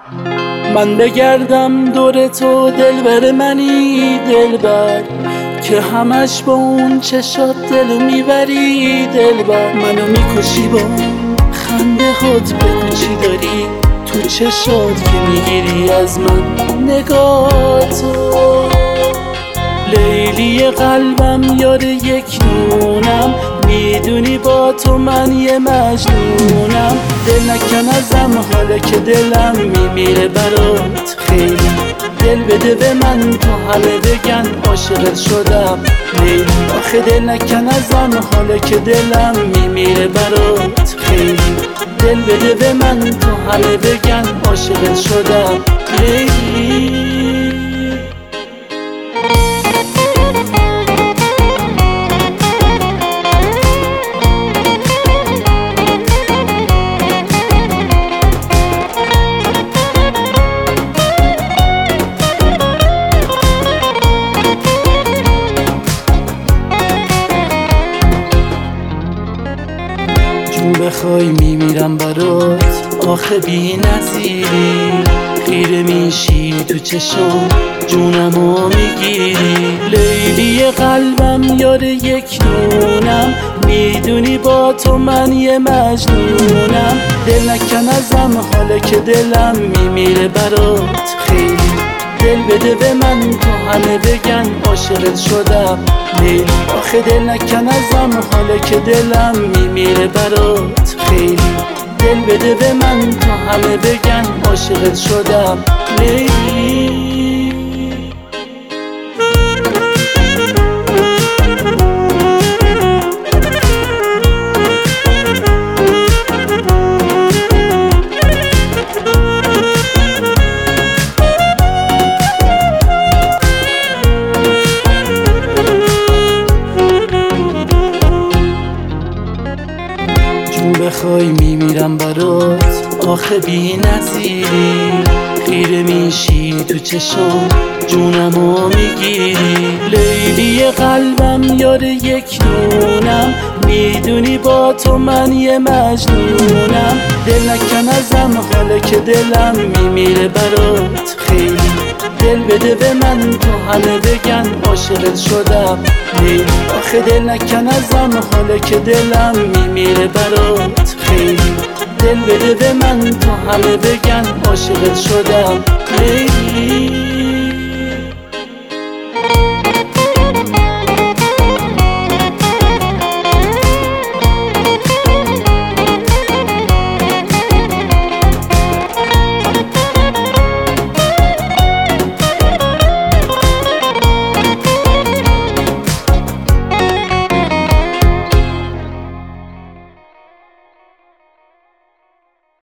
من بگردم دور تو دلبر منی دلبر، که همش با اون چشات دلو میبری دلبر. منو میکشی با خنده هات، بگو چی داری تو چشات که میگیری از من نگاه تو. لیلی قلبم یار یک نونم، میدونی با تو من یه مجنونم. دل نکن ازم حالا که دلم میمیره برات خیلی. دل بده به من تو همه بگن عاشقت شدم لیلی. آخه دل نکن ازم حالا که دلم میمیره برات خیلی. دل بده به من تو همه بگن عاشقت شدم لیلی. جون بخوای میمیرم برات آخه بی نظیری. خیره میشی تو چشم جونمو میگیری. لیلی قلبم یار یک نونم، میدونی با تو من یه مجنونم. دل نکن ازم حالا که دلم میمیره برات خیلی. دل بده به من تو همه بگن عاشقت شدم لیلی. آخه دل نکن ازم حالا که دلم میمیره برات خیلی. دل بده به من تو همه بگن عاشقت شدم لیلی. جون بخوای میمیرم برات آخه بی نظیری. خیره میشی تو چشم جونمو میگیری. لیلی قلبم یار یک نونم، میدونی با تو من یه مجنونم. دل نکن ازم حالا که دلم میمیره برات خیلی. دل بده به من تو همه بگن عاشقت شدم لیلی. آخه دل نکن ازم حالا که دلم میمیره برات خیلی. دل بده به من تو همه بگن عاشقت شدم لیلی.